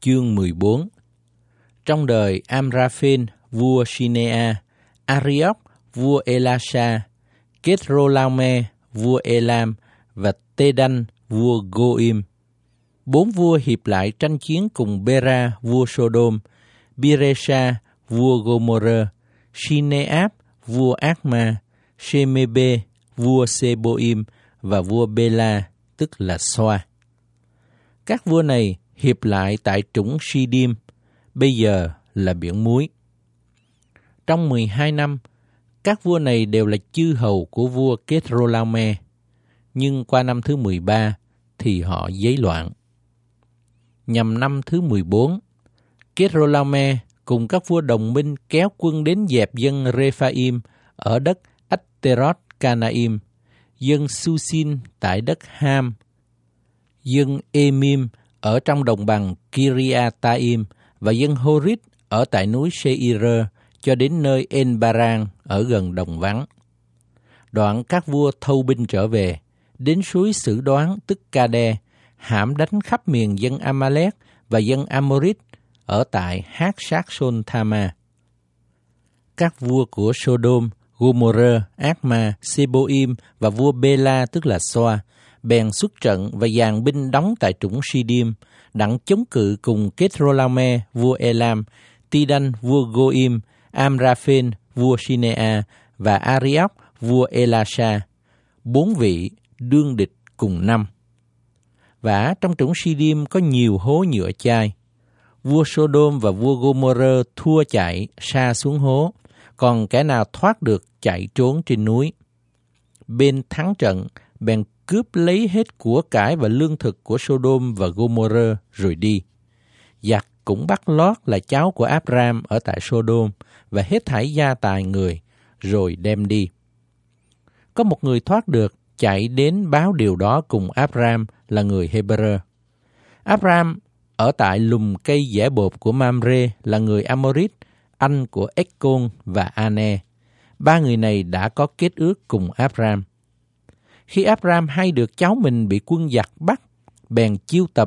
Chương 14. Trong đời Amraphel, vua Shinea, Arioch, vua Elasha, Kedorlaomer, vua Elam và Tedan, vua Goim, 4 vua hiệp lại tranh chiến cùng Bera, vua Sodom, Biresha, vua Gomorrah, Shineab, vua Adma, Shemebe, vua Seboim và vua Bela, tức là Soa. Các vua này hiệp lại tại trũng Sidim, bây giờ là biển muối. Trong 12 năm, các vua này đều là chư hầu của vua Kedorlaomer, nhưng qua năm thứ 13 thì họ giấy loạn. Nhằm năm thứ 14, Kedorlaomer cùng các vua đồng minh kéo quân đến dẹp dân Rephaim ở đất Atteroth Canaim, dân Susin tại đất Ham, dân Emim ở trong đồng bằng Kiriataim và dân Horit ở tại núi Seir cho đến nơi En-Baran ở gần đồng vắng. Đoạn các vua thâu binh trở về, đến suối Sử Đoán tức Cade, hãm đánh khắp miền dân Amalek và dân Amorit ở tại Hát-sát-sôn-Thama. Các vua của Sodom, Gomorrah, Adma, Seboim và vua Bela tức là Soa bèn xuất trận và dàn binh đóng tại trũng Sidim, đặng chống cự cùng Kedorlaomer vua Elam, Tedan vua Goim, Amraphel vua Shinea và Arioch vua Elasha, 4 vị đương địch cùng năm. Vả trong trũng Sidim có nhiều hố nhựa chai. Vua Sodom và vua Gomorrah thua chạy sa xuống hố, còn kẻ nào thoát được chạy trốn trên núi. Bên thắng trận bèn cướp lấy hết của cải và lương thực của Sodom và Gomorrah rồi đi. Giặc cũng bắt Lót là cháu của Abram ở tại Sodom và hết thảy gia tài người rồi đem đi. Có một người thoát được, chạy đến báo điều đó cùng Abram là người Hebrew. Abram ở tại lùm cây dẻ bột của Mamre là người Amorit, anh của Econ và Ane. 3 người này đã có kết ước cùng Abram. Khi Abram hay được cháu mình bị quân giặc bắt, bèn chiêu tập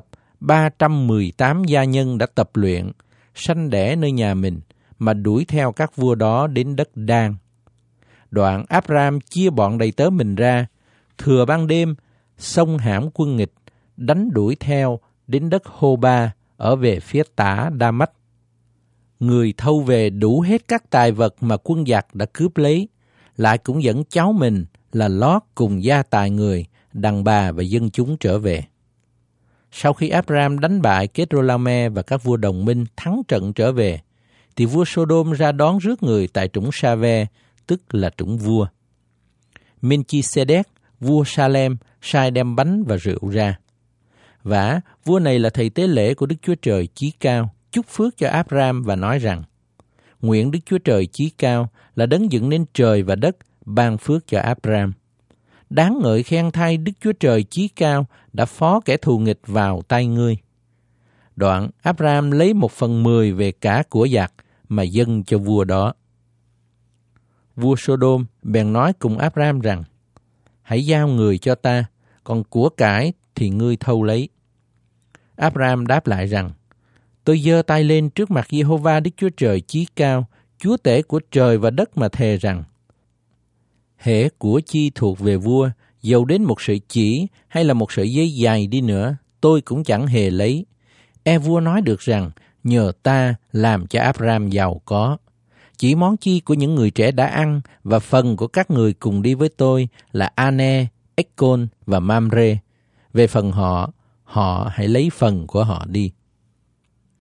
318 gia nhân đã tập luyện, sanh đẻ nơi nhà mình, mà đuổi theo các vua đó đến đất Đan. Đoạn Abram chia bọn đầy tớ mình ra, thừa ban đêm, xông hãm quân nghịch, đánh đuổi theo đến đất Hô-ba ở về phía tả Đa-mách. Người thâu về đủ hết các tài vật mà quân giặc đã cướp lấy, lại cũng dẫn cháu mình là Lót cùng gia tài người, đàn bà và dân chúng trở về. Sau khi Abram đánh bại Kedorlaomer và các vua đồng minh thắng trận trở về, thì vua Sodom ra đón rước người tại trũng Sa-ve, tức là trũng vua. Melchisedec, vua Salem, sai đem bánh và rượu ra. Vả, vua này là thầy tế lễ của Đức Chúa Trời Chí Cao, chúc phước cho Abram và nói rằng: nguyện Đức Chúa Trời Chí Cao là đấng dựng nên trời và đất, ban phước cho Abram. Đáng ngợi khen thay Đức Chúa Trời Chí Cao đã phó kẻ thù nghịch vào tay ngươi. Đoạn Abram lấy 1/10 về cả của giặc mà dâng cho vua đó. Vua Sodom bèn nói cùng Abram rằng: hãy giao người cho ta, còn của cải thì ngươi thâu lấy. Abram đáp lại rằng: tôi giơ tay lên trước mặt Giê-hô-va Đức Chúa Trời Chí Cao, Chúa tể của trời và đất mà thề rằng: hễ của chi thuộc về vua, dầu đến một sợi chỉ hay là một sợi dây dài đi nữa, tôi cũng chẳng hề lấy. Vua nói được rằng: nhờ ta làm cho Abram giàu có. Chỉ món chi của những người trẻ đã ăn và phần của các người cùng đi với tôi là Ane, Econ và Mamre. Về phần họ hãy lấy phần của họ đi.